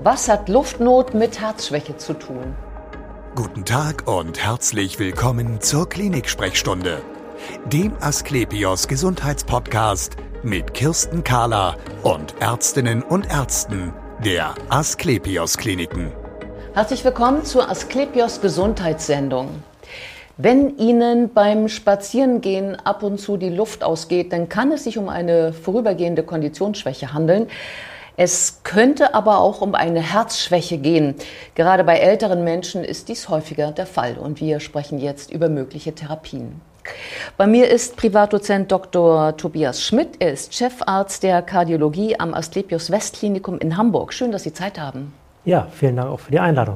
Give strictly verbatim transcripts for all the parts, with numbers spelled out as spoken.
Was hat Luftnot mit Herzschwäche zu tun? Guten Tag und herzlich willkommen zur Klinik-Sprechstunde, dem Asklepios Gesundheitspodcast mit Kirsten Kahler und Ärztinnen und Ärzten der Asklepios Kliniken. Herzlich willkommen zur Asklepios Gesundheitssendung. Wenn Ihnen beim Spazierengehen ab und zu die Luft ausgeht, dann kann es sich um eine vorübergehende Konditionsschwäche handeln. Es könnte aber auch um eine Herzschwäche gehen. Gerade bei älteren Menschen ist dies häufiger der Fall und wir sprechen jetzt über mögliche Therapien. Bei mir ist Privatdozent Doktor Tobias Schmidt. Er ist Chefarzt der Kardiologie am Asklepios Westklinikum in Hamburg. Schön, dass Sie Zeit haben. Ja, vielen Dank auch für die Einladung.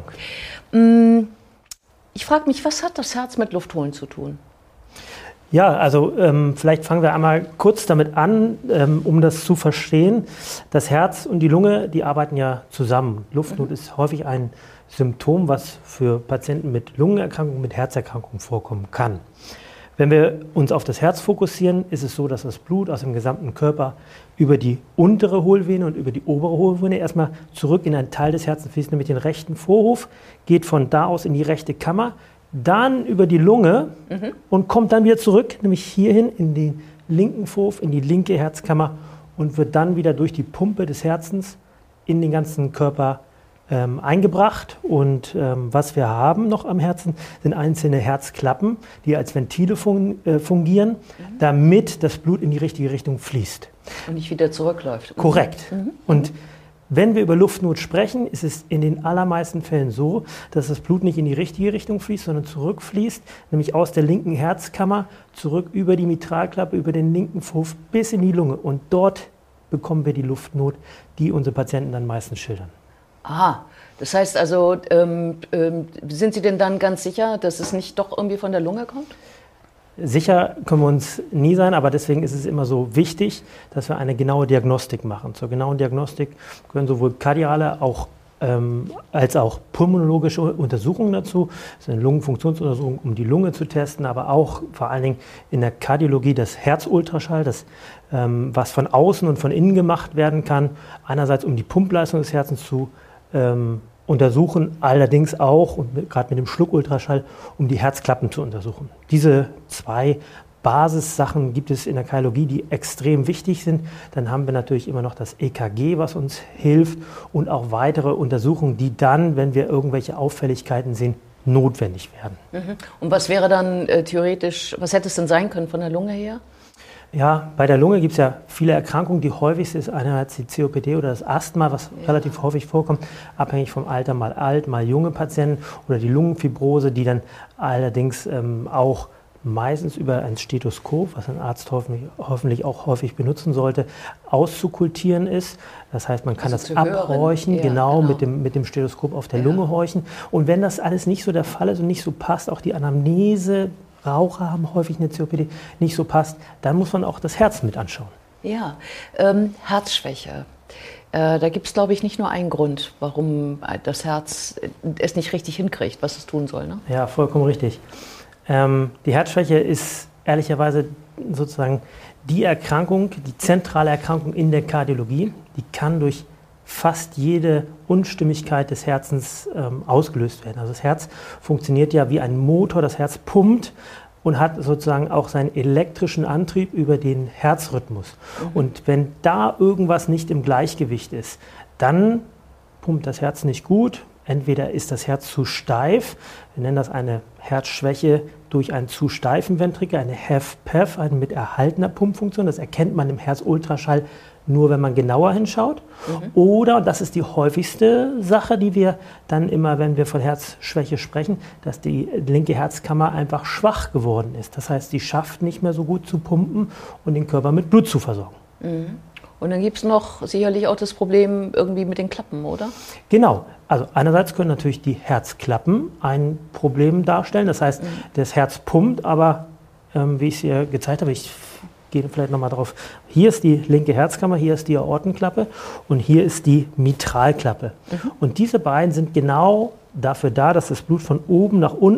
Ich frage mich, was hat das Herz mit Luftholen zu tun? Ja, also ähm, vielleicht fangen wir einmal kurz damit an, ähm, um das zu verstehen. Das Herz und die Lunge, die arbeiten ja zusammen. Luftnot mhm. ist häufig ein Symptom, was für Patienten mit Lungenerkrankungen, mit Herzerkrankungen vorkommen kann. Wenn wir uns auf das Herz fokussieren, ist es so, dass das Blut aus dem gesamten Körper über die untere Hohlvene und über die obere Hohlvene erstmal zurück in einen Teil des Herzens fließt, nämlich den rechten Vorhof, geht von da aus in die rechte Kammer, dann über die Lunge mhm. und kommt dann wieder zurück, nämlich hierhin in den linken Vorhof, in die linke Herzkammer und wird dann wieder durch die Pumpe des Herzens in den ganzen Körper ähm, eingebracht. Und ähm, was wir haben noch am Herzen, sind einzelne Herzklappen, die als Ventile fun- äh, fungieren, mhm. damit das Blut in die richtige Richtung fließt. Und nicht wieder zurückläuft. Korrekt. Mhm. Und wenn wir über Luftnot sprechen, ist es in den allermeisten Fällen so, dass das Blut nicht in die richtige Richtung fließt, sondern zurückfließt, nämlich aus der linken Herzkammer zurück über die Mitralklappe, über den linken Vorhof bis in die Lunge. Und dort bekommen wir die Luftnot, die unsere Patienten dann meistens schildern. Aha, das heißt also, ähm, ähm, sind Sie denn dann ganz sicher, dass es nicht doch irgendwie von der Lunge kommt? Sicher können wir uns nie sein, aber deswegen ist es immer so wichtig, dass wir eine genaue Diagnostik machen. Zur genauen Diagnostik gehören sowohl kardiale auch, ähm, als auch pulmonologische Untersuchungen dazu. Das ist eine Lungenfunktionsuntersuchung, um die Lunge zu testen, aber auch vor allen Dingen in der Kardiologie das Herzultraschall, das, ähm, was von außen und von innen gemacht werden kann. Einerseits um die Pumpleistung des Herzens zu ähm, untersuchen, allerdings auch, und gerade mit dem Schluckultraschall, um die Herzklappen zu untersuchen. Diese zwei Basissachen gibt es in der Kardiologie, die extrem wichtig sind. Dann haben wir natürlich immer noch das E K G, was uns hilft, und auch weitere Untersuchungen, die dann, wenn wir irgendwelche Auffälligkeiten sehen, notwendig werden. Mhm. Und was wäre dann äh, theoretisch, was hätte es denn sein können von der Lunge her? Ja, bei der Lunge gibt es ja viele Erkrankungen. Die häufigste ist einerseits die C O P D oder das Asthma, was ja. relativ häufig vorkommt, abhängig vom Alter, mal alt, mal junge Patienten, oder die Lungenfibrose, die dann allerdings ähm, auch meistens über ein Stethoskop, was ein Arzt hoffentlich, hoffentlich auch häufig benutzen sollte, auszukultieren ist. Das heißt, man kann also das abhorchen, ja, genau, genau. Mit, dem, mit dem Stethoskop auf der ja. Lunge horchen. Und wenn das alles nicht so der Fall ist und nicht so passt, auch die Anamnese, Raucher haben häufig eine C O P D, nicht so passt, dann muss man auch das Herz mit anschauen. Ja, ähm, Herzschwäche. Äh, da gibt es, glaube ich, nicht nur einen Grund, warum das Herz es nicht richtig hinkriegt, was es tun soll. Ne? Ja, vollkommen richtig. Ähm, die Herzschwäche ist ehrlicherweise sozusagen die Erkrankung, die zentrale Erkrankung in der Kardiologie. Die kann durch fast jede Unstimmigkeit des Herzens ähm, ausgelöst werden. Also das Herz funktioniert ja wie ein Motor, das Herz pumpt und hat sozusagen auch seinen elektrischen Antrieb über den Herzrhythmus. Mhm. Und wenn da irgendwas nicht im Gleichgewicht ist, dann pumpt das Herz nicht gut. Entweder ist das Herz zu steif, wir nennen das eine Herzschwäche durch einen zu steifen Ventrikel, eine H E F P E F, eine mit erhaltener Pumpfunktion. Das erkennt man im Herzultraschall nur, wenn man genauer hinschaut. Mhm. Oder, und das ist die häufigste Sache, die wir dann immer, wenn wir von Herzschwäche sprechen, dass die linke Herzkammer einfach schwach geworden ist. Das heißt, sie schafft nicht mehr so gut zu pumpen und den Körper mit Blut zu versorgen. Mhm. Und dann gibt es noch sicherlich auch das Problem irgendwie mit den Klappen, oder? Genau. Also einerseits können natürlich die Herzklappen ein Problem darstellen. Das heißt, mhm. das Herz pumpt, aber ähm, wie ich es hier gezeigt habe, ich gehe vielleicht nochmal drauf. Hier ist die linke Herzkammer, hier ist die Aortenklappe und hier ist die Mitralklappe. Mhm. Und diese beiden sind genau dafür da, dass das Blut von oben nach unten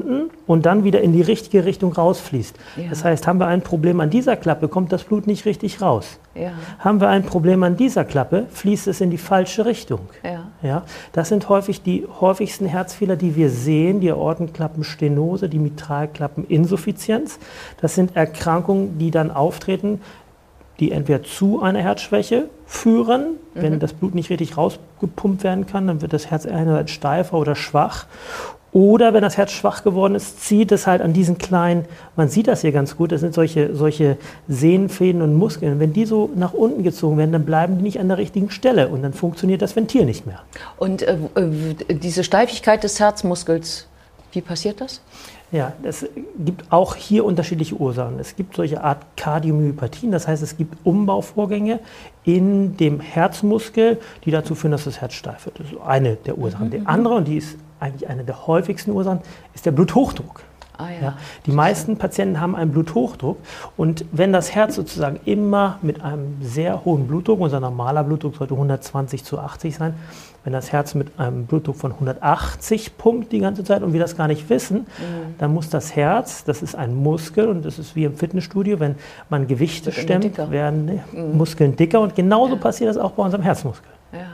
und dann wieder in die richtige Richtung rausfließt. Ja. Das heißt, haben wir ein Problem an dieser Klappe, kommt das Blut nicht richtig raus. Ja. Haben wir ein Problem an dieser Klappe, fließt es in die falsche Richtung. Ja. Ja, das sind häufig die häufigsten Herzfehler, die wir sehen, die Aortenklappenstenose, die Mitralklappeninsuffizienz. Das sind Erkrankungen, die dann auftreten, die entweder zu einer Herzschwäche führen, mhm. wenn das Blut nicht richtig rausgepumpt werden kann, dann wird das Herz einerseits steifer oder schwach. Oder wenn das Herz schwach geworden ist, zieht es halt an diesen kleinen, man sieht das hier ganz gut, das sind solche, solche Sehnenfäden und Muskeln. Wenn die so nach unten gezogen werden, dann bleiben die nicht an der richtigen Stelle und dann funktioniert das Ventil nicht mehr. Und äh, diese Steifigkeit des Herzmuskels, wie passiert das? Ja, es gibt auch hier unterschiedliche Ursachen. Es gibt solche Art Kardiomyopathien, das heißt, es gibt Umbauvorgänge in dem Herzmuskel, die dazu führen, dass das Herz steif wird. Das ist eine der Ursachen. Mhm. Die andere, und die ist eigentlich eine der häufigsten Ursachen, ist der Bluthochdruck. Ah, ja. Ja, die meisten Patienten haben einen Bluthochdruck und wenn das Herz sozusagen immer mit einem sehr hohen Blutdruck, unser normaler Blutdruck sollte hundertzwanzig zu achtzig sein, wenn das Herz mit einem Blutdruck von hundertachtzig pumpt die ganze Zeit und wir das gar nicht wissen, mhm. dann muss das Herz, das ist ein Muskel und das ist wie im Fitnessstudio, wenn man Gewichte stemmt, werden die mhm. Muskeln dicker und genauso ja. passiert das auch bei unserem Herzmuskel.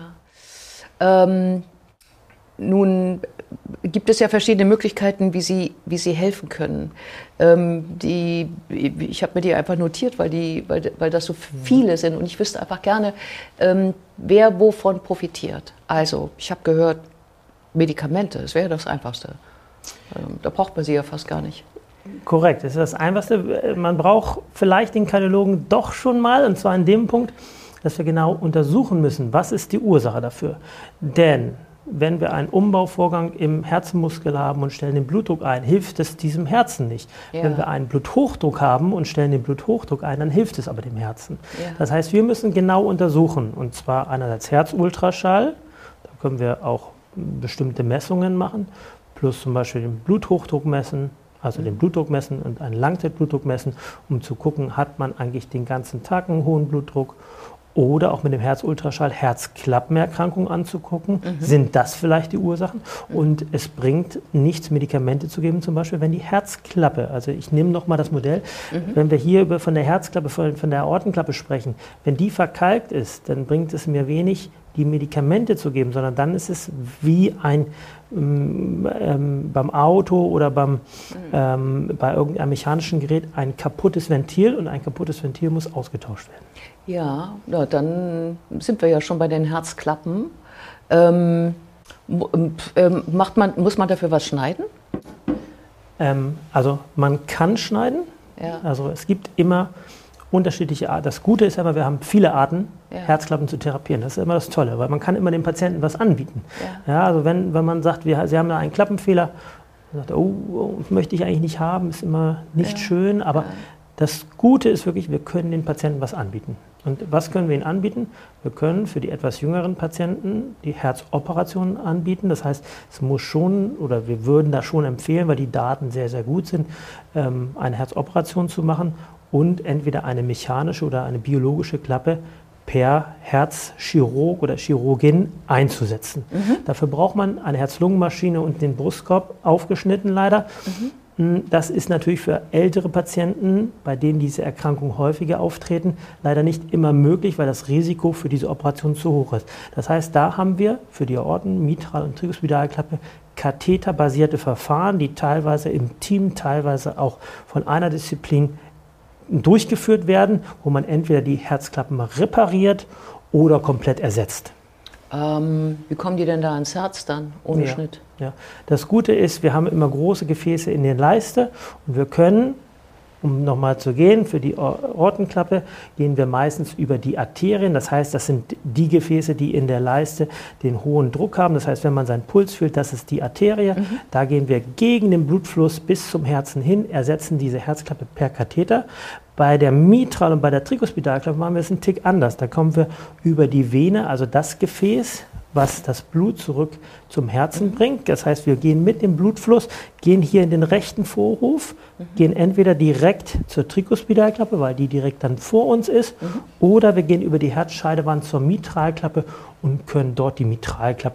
Ja. Ähm, nun gibt es ja verschiedene Möglichkeiten, wie Sie, wie Sie helfen können. Ähm, die, ich habe mir die einfach notiert, weil, die, weil, weil das so viele sind und ich wüsste einfach gerne, ähm, wer wovon profitiert. Also, ich habe gehört, Medikamente, das wäre das Einfachste. Ähm, da braucht man sie ja fast gar nicht. Korrekt, das ist das Einfachste. Man braucht vielleicht den Kardiologen doch schon mal, und zwar in dem Punkt, dass wir genau untersuchen müssen, was ist die Ursache dafür. Denn wenn wir einen Umbauvorgang im Herzmuskel haben und stellen den Blutdruck ein, hilft es diesem Herzen nicht. Ja. Wenn wir einen Bluthochdruck haben und stellen den Bluthochdruck ein, dann hilft es aber dem Herzen. Ja. Das heißt, wir müssen genau untersuchen, und zwar einerseits Herzultraschall, da können wir auch bestimmte Messungen machen, plus zum Beispiel den Bluthochdruck messen, also den Blutdruck messen und einen Langzeitblutdruck messen, um zu gucken, hat man eigentlich den ganzen Tag einen hohen Blutdruck. Oder auch mit dem Herzultraschall Herzklappenerkrankungen anzugucken. Mhm. Sind das vielleicht die Ursachen? Und es bringt nichts, Medikamente zu geben, zum Beispiel, wenn die Herzklappe, also ich nehme nochmal das Modell, mhm. wenn wir hier über von der Herzklappe, von, von der Aortenklappe sprechen, wenn die verkalkt ist, dann bringt es mir wenig, die Medikamente zu geben, sondern dann ist es wie ein ähm, beim Auto oder beim, ähm, bei irgendeinem mechanischen Gerät ein kaputtes Ventil, und ein kaputtes Ventil muss ausgetauscht werden. Ja, ja, dann sind wir ja schon bei den Herzklappen. Ähm, ähm, macht man, muss man dafür was schneiden? Ähm, also man kann schneiden. Ja. Also es gibt immer unterschiedliche Arten. Das Gute ist aber, wir haben viele Arten, ja. Herzklappen zu therapieren. Das ist immer das Tolle, weil man kann immer dem Patienten was anbieten. Ja. Ja, also wenn, wenn man sagt, wir, Sie haben da einen Klappenfehler, dann sagt er, oh, oh, möchte ich eigentlich nicht haben, ist immer nicht ja. schön, aber ja. das Gute ist wirklich, wir können den Patienten was anbieten. Und was können wir ihnen anbieten? Wir können für die etwas jüngeren Patienten die Herzoperationen anbieten. Das heißt, es muss schon, oder wir würden da schon empfehlen, weil die Daten sehr, sehr gut sind, eine Herzoperation zu machen und entweder eine mechanische oder eine biologische Klappe per Herzchirurg oder Chirurgin einzusetzen. Mhm. Dafür braucht man eine Herz-Lungen-Maschine und den Brustkorb aufgeschnitten leider. Mhm. Das ist natürlich für ältere Patienten, bei denen diese Erkrankungen häufiger auftreten, leider nicht immer möglich, weil das Risiko für diese Operation zu hoch ist. Das heißt, da haben wir für die Aorten-, Mitral- und Trikospidalklappe katheterbasierte Verfahren, die teilweise im Team, teilweise auch von einer Disziplin durchgeführt werden, wo man entweder die Herzklappen repariert oder komplett ersetzt. Ähm, wie kommen die denn da ans Herz dann, ohne ja, Schnitt? Ja. Das Gute ist, wir haben immer große Gefäße in der Leiste und wir können, um nochmal zu gehen, für die Aortenklappe gehen wir meistens über die Arterien. Das heißt, das sind die Gefäße, die in der Leiste den hohen Druck haben. Das heißt, wenn man seinen Puls fühlt, das ist die Arterie. Mhm. Da gehen wir gegen den Blutfluss bis zum Herzen hin, ersetzen diese Herzklappe per Katheter. Bei der Mitral- und bei der Trikospidalklappe machen wir es einen Tick anders. Da kommen wir über die Vene, also das Gefäß, was das Blut zurück zum Herzen bringt. Das heißt, wir gehen mit dem Blutfluss, gehen hier in den rechten Vorhof, mhm. gehen entweder direkt zur Trikospidalklappe, weil die direkt dann vor uns ist, mhm. oder wir gehen über die Herzscheidewand zur Mitralklappe und können dort die Mitralklappe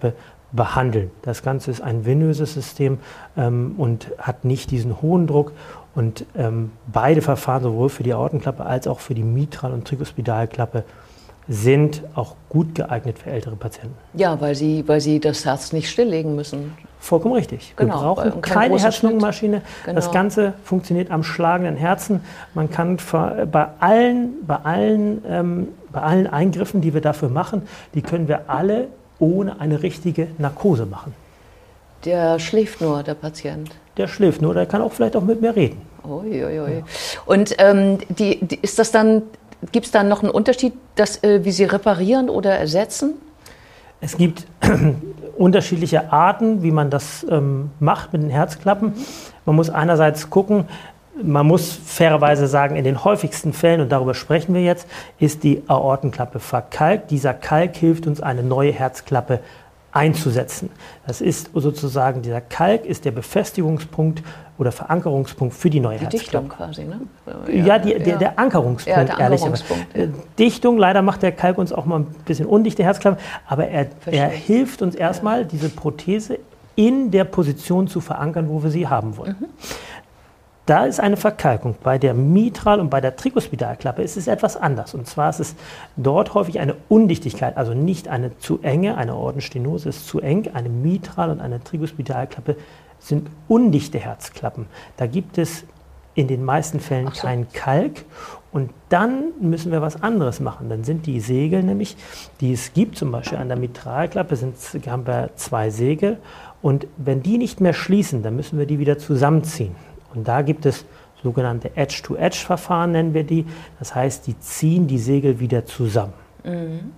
behandeln. Das Ganze ist ein venöses System ähm, und hat nicht diesen hohen Druck. Und ähm, beide Verfahren, sowohl für die Aortenklappe als auch für die Mitral- und Trikospidalklappe, sind auch gut geeignet für ältere Patienten. Ja, weil sie, weil sie das Herz nicht stilllegen müssen. Vollkommen richtig. Genau, wir brauchen keine Herz-Lungen-Maschine. Genau. Das Ganze funktioniert am schlagenden Herzen. Man kann bei allen, bei allen, ähm, bei allen Eingriffen, die wir dafür machen, die können wir alle ohne eine richtige Narkose machen. Der schläft nur, der Patient. Der schläft nur, der kann auch vielleicht auch mit mir reden. Ui, ui, ui. Ja. Und ähm, die, die, ist das dann, gibt es dann noch einen Unterschied, dass, äh, wie Sie reparieren oder ersetzen? Es gibt unterschiedliche Arten, wie man das ähm, macht mit den Herzklappen. Man muss einerseits gucken, man muss fairerweise sagen, in den häufigsten Fällen, und darüber sprechen wir jetzt, ist die Aortenklappe verkalkt. Dieser Kalk hilft uns, eine neue Herzklappe einzusetzen. Das ist sozusagen, dieser Kalk ist der Befestigungspunkt oder Verankerungspunkt für die neue die Herzklappe. Dichtung quasi, ne? Ja, ja, die, der, der Ankerungspunkt, ja, der Ankerungspunkt ehrlich. Ja. Dichtung, leider macht der Kalk uns auch mal ein bisschen undichte Herzklappe, aber er, er hilft uns erstmal, ja. diese Prothese in der Position zu verankern, wo wir sie haben wollen. Mhm. Da ist eine Verkalkung. Bei der Mitral- und bei der Trikospidalklappe ist es etwas anders. Und zwar ist es dort häufig eine Undichtigkeit, also nicht eine zu enge, eine Aortenstenose ist zu eng, eine Mitral- und eine Trikospidalklappe sind undichte Herzklappen. Da gibt es in den meisten Fällen so. keinen Kalk. Und dann müssen wir was anderes machen. Dann sind die Segel nämlich, die es gibt, zum Beispiel an der Mitralklappe sind, haben wir zwei Segel. Und wenn die nicht mehr schließen, dann müssen wir die wieder zusammenziehen. Und da gibt es sogenannte Edge-to-Edge-Verfahren, nennen wir die. Das heißt, die ziehen die Segel wieder zusammen. Mhm.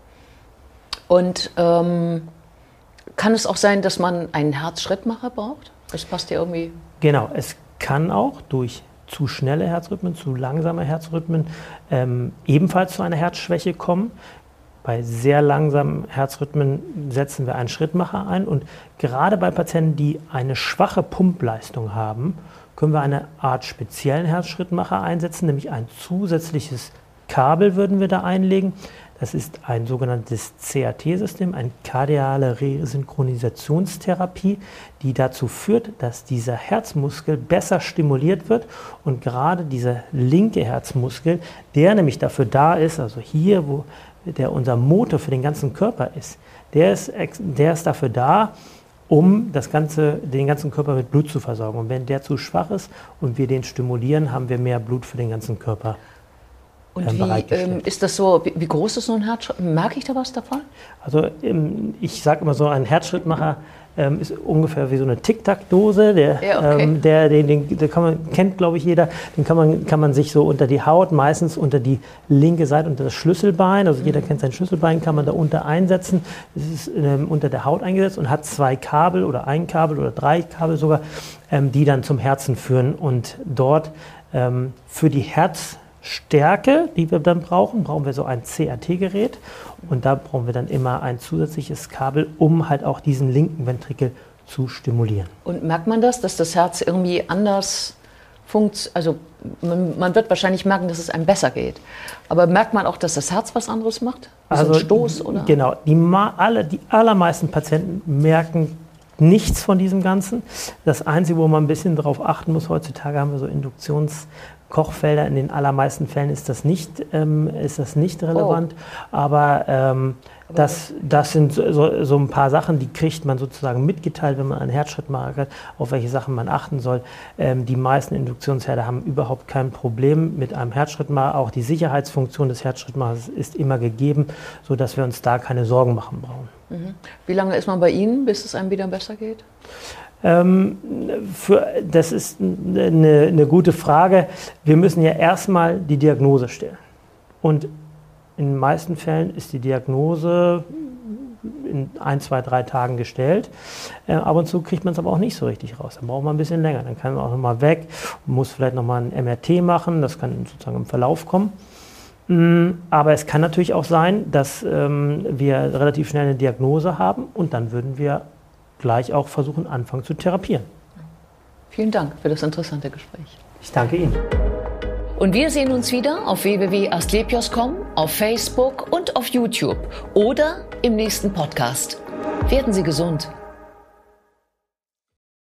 Und ähm, kann es auch sein, dass man einen Herzschrittmacher braucht? Das passt ja irgendwie. Genau, es kann auch durch zu schnelle Herzrhythmen, zu langsame Herzrhythmen ähm, ebenfalls zu einer Herzschwäche kommen. Bei sehr langsamen Herzrhythmen setzen wir einen Schrittmacher ein. Und gerade bei Patienten, die eine schwache Pumpleistung haben, können wir eine Art speziellen Herzschrittmacher einsetzen, nämlich ein zusätzliches Kabel würden wir da einlegen. Das ist ein sogenanntes C A T-System, eine kardiale Resynchronisationstherapie, die dazu führt, dass dieser Herzmuskel besser stimuliert wird. Und gerade dieser linke Herzmuskel, der nämlich dafür da ist, also hier, wo der unser Motor für den ganzen Körper ist, der ist, der ist dafür da, um das ganze, den ganzen Körper mit Blut zu versorgen. Und wenn der zu schwach ist und wir den stimulieren, haben wir mehr Blut für den ganzen Körper. Und ähm, wie ähm, ist das so, wie, wie groß ist so ein Herzschritt? Merke ich da was davon? Also ähm, ich sage immer so, ein Herzschrittmacher ähm, ist ungefähr wie so eine Tic-Tac-Dose. Der, ja, okay. ähm, der, den, den, den kann man, kennt, glaube ich, jeder. Den kann man, kann man sich so unter die Haut, meistens unter die linke Seite, unter das Schlüsselbein. Also mhm. jeder kennt sein Schlüsselbein, kann man da unter einsetzen. Es ist ähm, unter der Haut eingesetzt und hat zwei Kabel oder ein Kabel oder drei Kabel sogar, ähm, die dann zum Herzen führen. Und dort ähm, für die Herz Stärke, die wir dann brauchen, brauchen wir so ein C A T-Gerät und da brauchen wir dann immer ein zusätzliches Kabel, um halt auch diesen linken Ventrikel zu stimulieren. Und merkt man das, dass das Herz irgendwie anders funktioniert? Also man, man wird wahrscheinlich merken, dass es einem besser geht. Aber merkt man auch, dass das Herz was anderes macht? Wie also so ein Stoß, oder? Genau, die, alle, die allermeisten Patienten merken nichts von diesem Ganzen. Das Einzige, wo man ein bisschen darauf achten muss, heutzutage haben wir so Induktions- Kochfelder, in den allermeisten Fällen ist das nicht, ähm, ist das nicht relevant, oh. aber, ähm, aber das, das sind so, so ein paar Sachen, die kriegt man sozusagen mitgeteilt, wenn man einen Herzschrittmacher hat, auf welche Sachen man achten soll. Ähm, die meisten Induktionsherde haben überhaupt kein Problem mit einem Herzschrittmacher. Auch die Sicherheitsfunktion des Herzschrittmachers ist immer gegeben, sodass wir uns da keine Sorgen machen brauchen. Mhm. Wie lange ist man bei Ihnen, bis es einem wieder besser geht? Ähm, für, das ist eine, eine gute Frage. Wir müssen ja erstmal die Diagnose stellen. Und in den meisten Fällen ist die Diagnose in ein, zwei, drei Tagen gestellt. Äh, ab und zu kriegt man es aber auch nicht so richtig raus. Dann braucht man ein bisschen länger. Dann kann man auch nochmal weg, muss vielleicht nochmal ein M R T machen. Das kann sozusagen im Verlauf kommen. Aber es kann natürlich auch sein, dass ähm, wir relativ schnell eine Diagnose haben und dann würden wir gleich auch versuchen, anfangen zu therapieren. Vielen Dank für das interessante Gespräch. Ich danke Ihnen. Und wir sehen uns wieder auf w w w punkt asklepios punkt com, auf Facebook und auf YouTube oder im nächsten Podcast. Werden Sie gesund.